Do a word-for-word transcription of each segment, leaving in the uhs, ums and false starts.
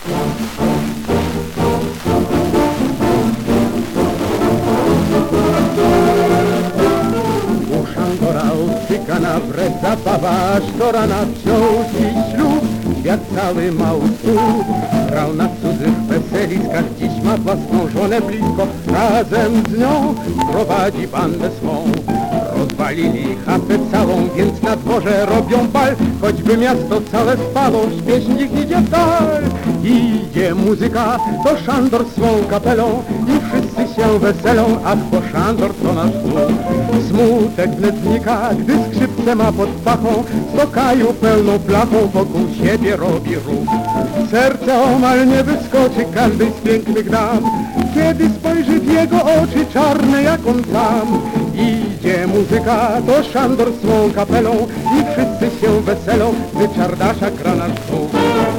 Cygana wręcz zabawa, aż do rana wziął dziś ślub. Świat cały mał stół, grał na cudzych weseliskach. Dziś ma własną żonę blisko, razem z nią prowadzi bandę swą. Rozwalili chatę całą, więc na dworze robią bal. Choćby miasto całe spało, śpiesznik idzie w dal. Idzie muzyka, to szandor swą kapelą i wszyscy się weselą, ach, bo szandor to nasz dół. Smutek wnet znika, gdy skrzypce ma pod pachą, stokaju pełną flachą wokół siebie robi ruch. Serce omal nie wyskoczy każdej z pięknych dam, kiedy spojrzy w jego oczy czarne jak on sam. Idzie muzyka, to szandor swą kapelą i wszyscy się weselą, gdy czardasza gra nasz dół.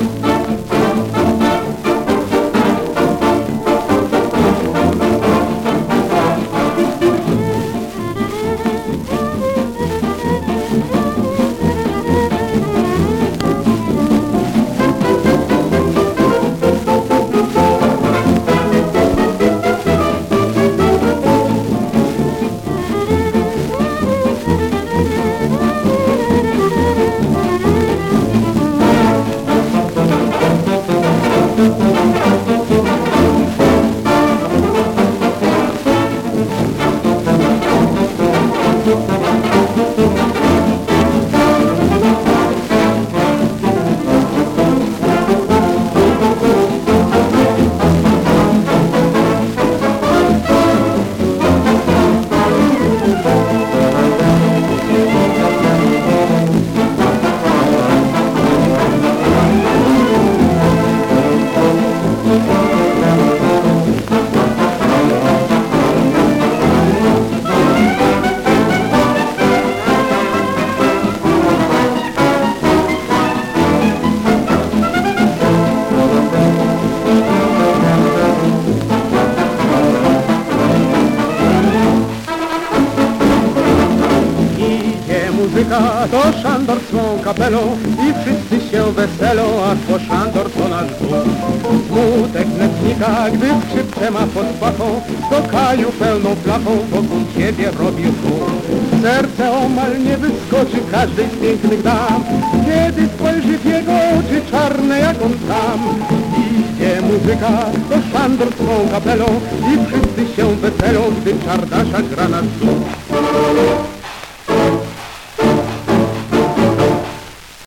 Muzyka to szandor swą kapelą i wszyscy się weselą, a to szandor to nasz dół. Smutek wnet znika, gdy skrzypce ma pod pachą, stokaju pełną flachą wokół siebie robi ruch. Serce omal nie wyskoczy każdej z pięknych dam, kiedy spojrzy w jego oczy czarne jak on sam. Idzie muzyka, to szandor swą kapelą i wszyscy się weselą, gdy czardasza gra nasz dół.